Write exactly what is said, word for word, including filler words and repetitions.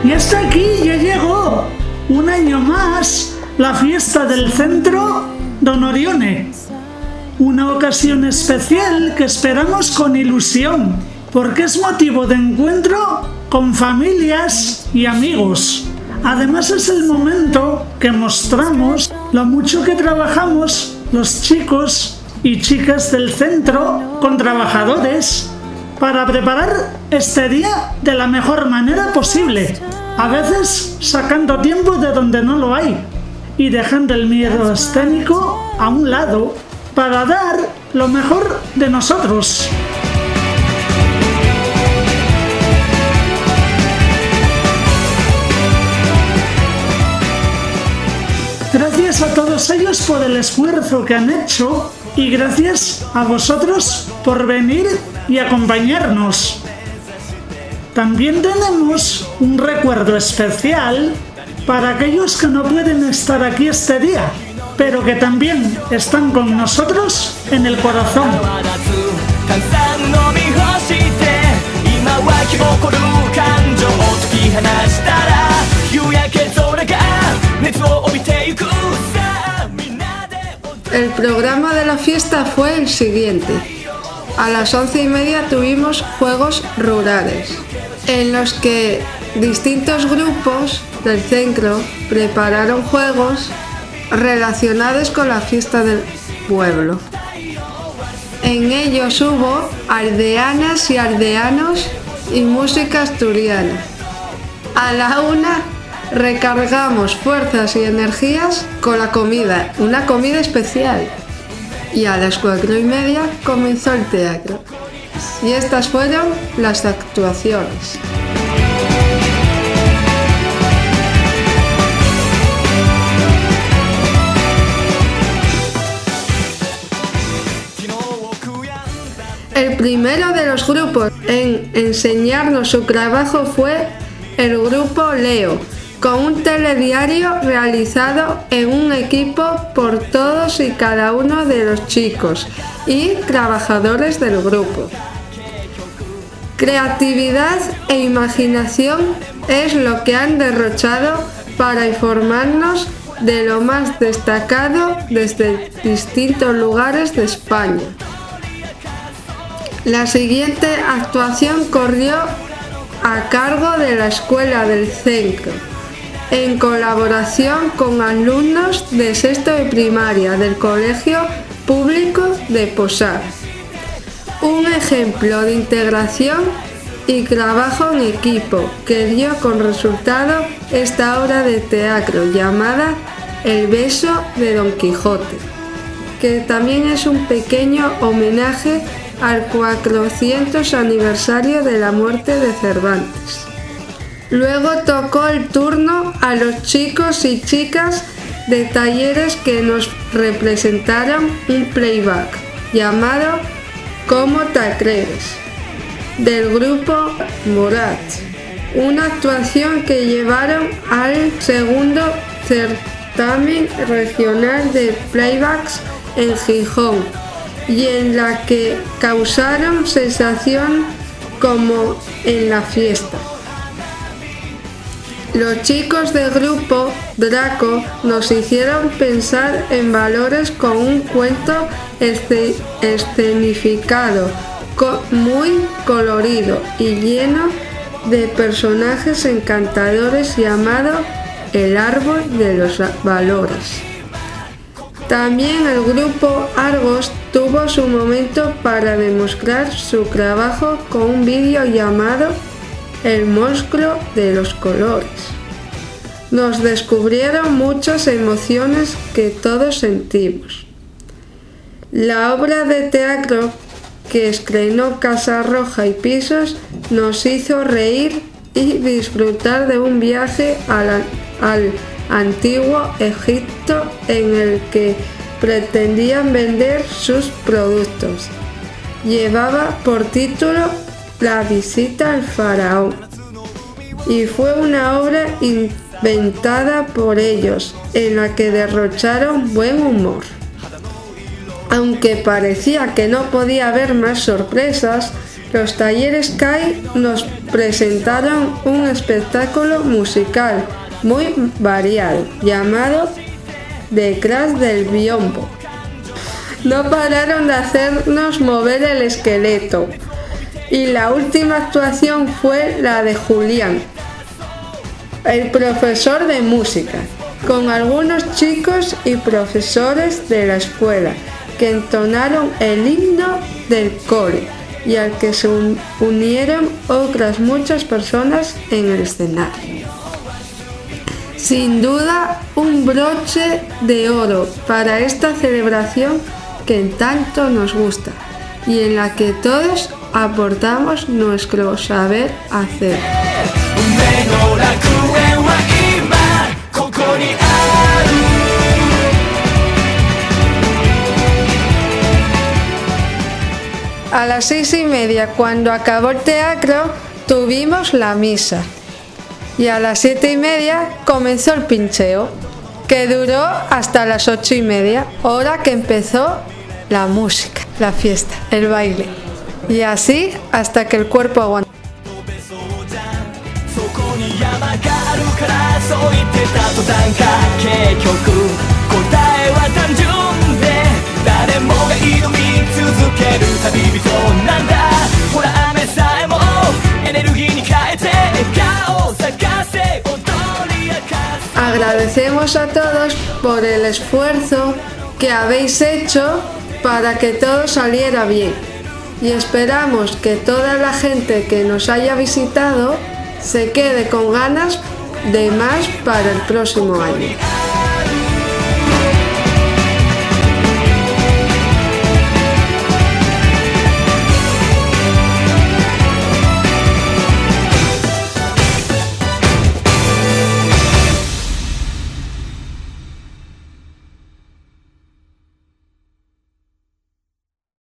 Y hasta aquí ya llegó, un año más, la fiesta del centro Don Orione. Una ocasión especial que esperamos con ilusión, porque es motivo de encuentro con familias y amigos. Además es el momento que mostramos lo mucho que trabajamos los chicos y chicas del centro con trabajadores para preparar este día de la mejor manera posible, a veces sacando tiempo de donde no lo hay y dejando el miedo escénico a un lado para dar lo mejor de nosotros. Gracias a todos ellos por el esfuerzo que han hecho y gracias a vosotros por venir y acompañarnos. También tenemos un recuerdo especial para aquellos que no pueden estar aquí este día, pero que también están con nosotros en el corazón. El programa de la fiesta fue el siguiente. A las once y media tuvimos juegos rurales, en los que distintos grupos del centro prepararon juegos relacionados con la fiesta del pueblo. En ellos hubo aldeanas y aldeanos y música asturiana. A la una recargamos fuerzas y energías con la comida, una comida especial. Y a las cuatro y media comenzó el teatro. Y estas fueron las actuaciones. El primero de los grupos en enseñarnos su trabajo fue el grupo Leo, con un telediario realizado en un equipo por todos y cada uno de los chicos y trabajadores del grupo. Creatividad e imaginación es lo que han derrochado para informarnos de lo más destacado desde distintos lugares de España. La siguiente actuación corrió a cargo de la Escuela del Centro, en colaboración con alumnos de sexto de primaria del Colegio Público de Posar. Un ejemplo de integración y trabajo en equipo que dio con resultado esta obra de teatro llamada El beso de Don Quijote, que también es un pequeño homenaje al cuatrocientos aniversario de la muerte de Cervantes. Luego tocó el turno a los chicos y chicas de talleres que nos representaron un playback llamado ¿Cómo te atreves?, del grupo Morat, una actuación que llevaron al segundo certamen regional de playbacks en Gijón y en la que causaron sensación como en la fiesta. Los chicos del grupo Draco nos hicieron pensar en valores con un cuento escenificado, muy colorido y lleno de personajes encantadores llamado El Árbol de los Valores. También el grupo Argos tuvo su momento para demostrar su trabajo con un vídeo llamado El monstruo de los colores. Nos descubrieron muchas emociones que todos sentimos. La obra de teatro que estrenó Casa Roja y Pisos nos hizo reír y disfrutar de un viaje al, al antiguo Egipto en el que pretendían vender sus productos. Llevaba por título La visita al faraón y fue una obra inventada por ellos en la que derrocharon buen humor. Aunque parecía que no podía haber más sorpresas, Los talleres C A I nos presentaron un espectáculo musical muy variado llamado Detrás del biombo. No pararon de hacernos mover el esqueleto. Y la última actuación fue la de Julián, el profesor de música, con algunos chicos y profesores de la escuela que entonaron el himno del cole y al que se unieron otras muchas personas en el escenario. Sin duda, un broche de oro para esta celebración que tanto nos gusta y en la que todos aportamos nuestro saber hacer. A las seis y media, cuando acabó el teatro, tuvimos la misa. Y a las siete y media comenzó el pincheo, que duró hasta las ocho y media, hora que empezó la música, la fiesta, el baile. Y así hasta que el cuerpo aguantó. Agradecemos a todos por el esfuerzo que habéis hecho para que todo saliera bien y esperamos que toda la gente que nos haya visitado se quede con ganas de más para el próximo año.